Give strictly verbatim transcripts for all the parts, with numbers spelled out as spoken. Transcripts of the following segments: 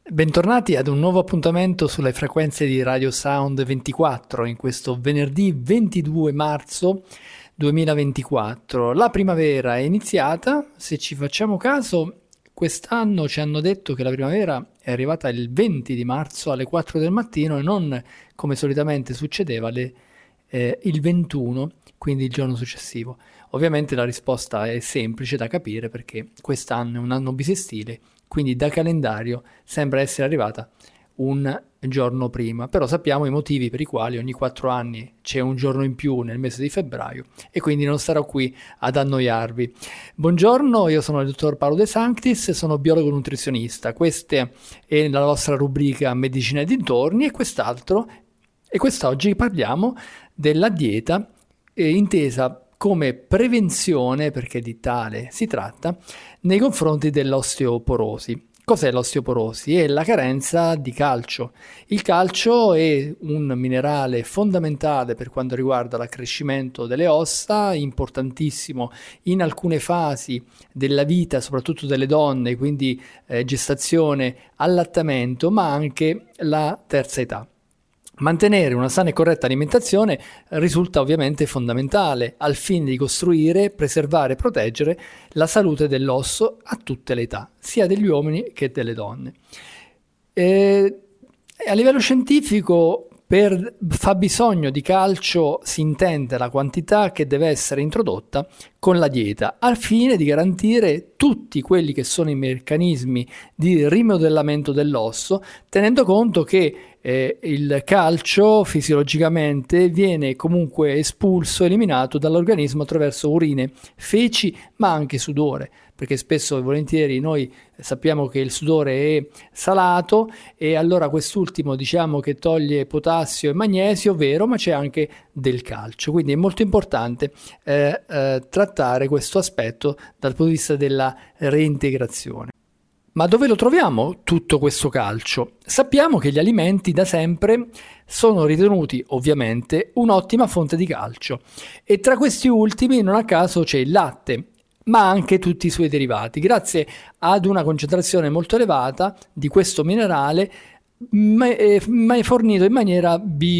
Bentornati ad un nuovo appuntamento sulle frequenze di Radio Sound ventiquattro in questo venerdì ventidue marzo duemilaventiquattro. La primavera è iniziata, se ci facciamo caso quest'anno ci hanno detto che la primavera è arrivata il venti di marzo alle quattro del mattino e non come solitamente succedeva le, eh, il ventuno, quindi il giorno successivo. Ovviamente la risposta è semplice da capire perché quest'anno è un anno bisestile, quindi da calendario sembra essere arrivata un giorno prima, però sappiamo i motivi per i quali ogni quattro anni c'è un giorno in più nel mese di febbraio e quindi non starò qui ad annoiarvi. Buongiorno, io sono il dottor Paolo De Sanctis, sono biologo nutrizionista, questa è la nostra rubrica Medicina e dintorni e quest'altro, e quest'oggi parliamo della dieta eh, intesa come prevenzione, perché di tale si tratta, nei confronti dell'osteoporosi. Cos'è l'osteoporosi? È la carenza di calcio. Il calcio è un minerale fondamentale per quanto riguarda l'accrescimento delle ossa, importantissimo in alcune fasi della vita, soprattutto delle donne, quindi eh, gestazione, allattamento, ma anche la terza età. Mantenere una sana e corretta alimentazione risulta ovviamente fondamentale al fine di costruire, preservare e proteggere la salute dell'osso a tutte le età, sia degli uomini che delle donne. E a livello scientifico, per fabbisogno di calcio si intende la quantità che deve essere introdotta con la dieta, al fine di garantire tutti quelli che sono i meccanismi di rimodellamento dell'osso, tenendo conto che eh, il calcio fisiologicamente viene comunque espulso, eliminato dall'organismo attraverso urine, feci, ma anche sudore, perché spesso e volentieri noi sappiamo che il sudore è salato e allora quest'ultimo diciamo che toglie potassio e magnesio, vero, ma c'è anche del calcio, quindi è molto importante eh, eh, trattare questo aspetto dal punto di vista della reintegrazione. Ma dove lo troviamo tutto questo calcio? Sappiamo che gli alimenti da sempre sono ritenuti ovviamente un'ottima fonte di calcio e tra questi ultimi non a caso c'è il latte, ma anche tutti i suoi derivati, grazie ad una concentrazione molto elevata di questo minerale ma è fornito in maniera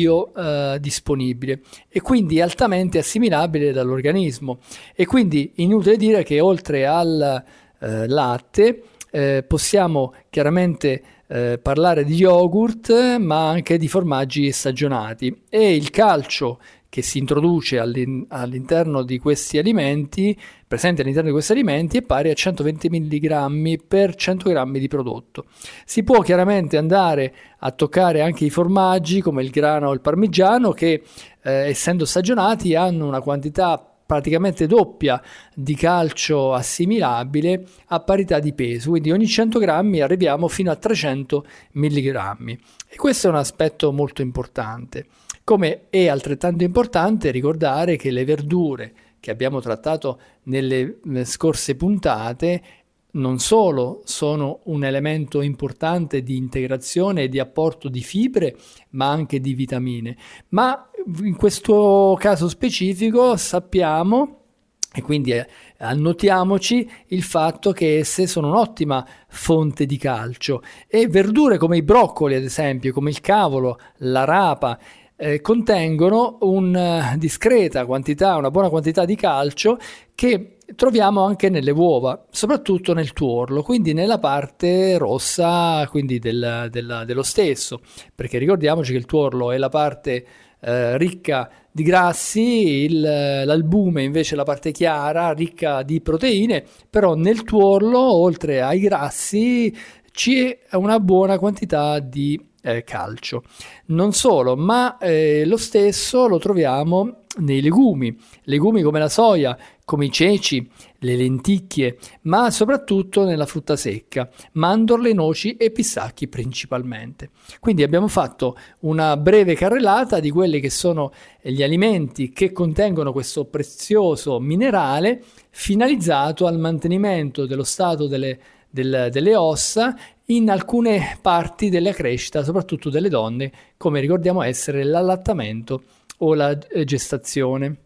biodisponibile e quindi altamente assimilabile dall'organismo. E quindi inutile dire che oltre al eh, latte eh, possiamo chiaramente eh, parlare di yogurt, ma anche di formaggi stagionati, e il calcio che si introduce all'in- all'interno di questi alimenti, presente all'interno di questi alimenti, è pari a centoventi milligrammi per cento grammi di prodotto. Si può chiaramente andare a toccare anche i formaggi come il grana o il parmigiano che, eh, essendo stagionati, hanno una quantità praticamente doppia di calcio assimilabile a parità di peso, quindi ogni cento grammi arriviamo fino a trecento milligrammi, e questo è un aspetto molto importante. Come è altrettanto importante ricordare che le verdure che abbiamo trattato nelle scorse puntate non solo sono un elemento importante di integrazione e di apporto di fibre, ma anche di vitamine, ma in questo caso specifico sappiamo, e quindi eh, annotiamoci il fatto che esse sono un'ottima fonte di calcio, e verdure come i broccoli, ad esempio, come il cavolo, la rapa, eh, contengono una discreta quantità, una buona quantità di calcio che troviamo anche nelle uova, soprattutto nel tuorlo, quindi nella parte rossa, quindi del, del, dello stesso, perché ricordiamoci che il tuorlo è la parte eh, ricca di grassi, il, l'albume invece è la parte chiara, ricca di proteine, però nel tuorlo, oltre ai grassi, c'è una buona quantità di eh, calcio. Non solo, ma eh, lo stesso lo troviamo nei legumi, legumi come la soia, come i ceci, le lenticchie, ma soprattutto nella frutta secca, mandorle, noci e pistacchi principalmente. Quindi abbiamo fatto una breve carrellata di quelli che sono gli alimenti che contengono questo prezioso minerale finalizzato al mantenimento dello stato delle, del, delle ossa in alcune parti della crescita, soprattutto delle donne, come ricordiamo essere l'allattamento o la gestazione.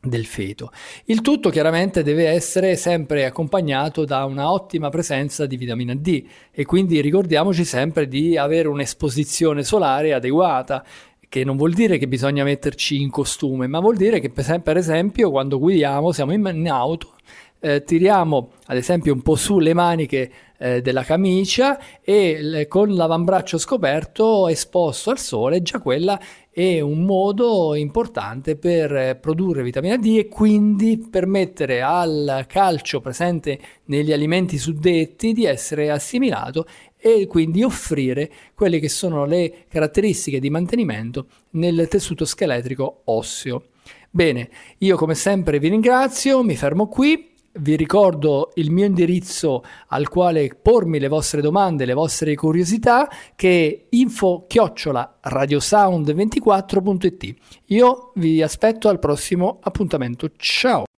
del feto. Il tutto chiaramente deve essere sempre accompagnato da una ottima presenza di vitamina D e quindi ricordiamoci sempre di avere un'esposizione solare adeguata, che non vuol dire che bisogna metterci in costume, ma vuol dire che per esempio quando guidiamo, siamo in auto, eh, tiriamo ad esempio un po' su le maniche eh, della camicia e le, con l'avambraccio scoperto esposto al sole, già quella è un modo importante per produrre vitamina D e quindi permettere al calcio presente negli alimenti suddetti di essere assimilato e quindi offrire quelle che sono le caratteristiche di mantenimento nel tessuto scheletrico osseo. Bene, io come sempre vi ringrazio, mi fermo qui. Vi ricordo il mio indirizzo al quale pormi le vostre domande, le vostre curiosità, che è info chiocciola radiosound ventiquattro punto it. Io vi aspetto al prossimo appuntamento. Ciao!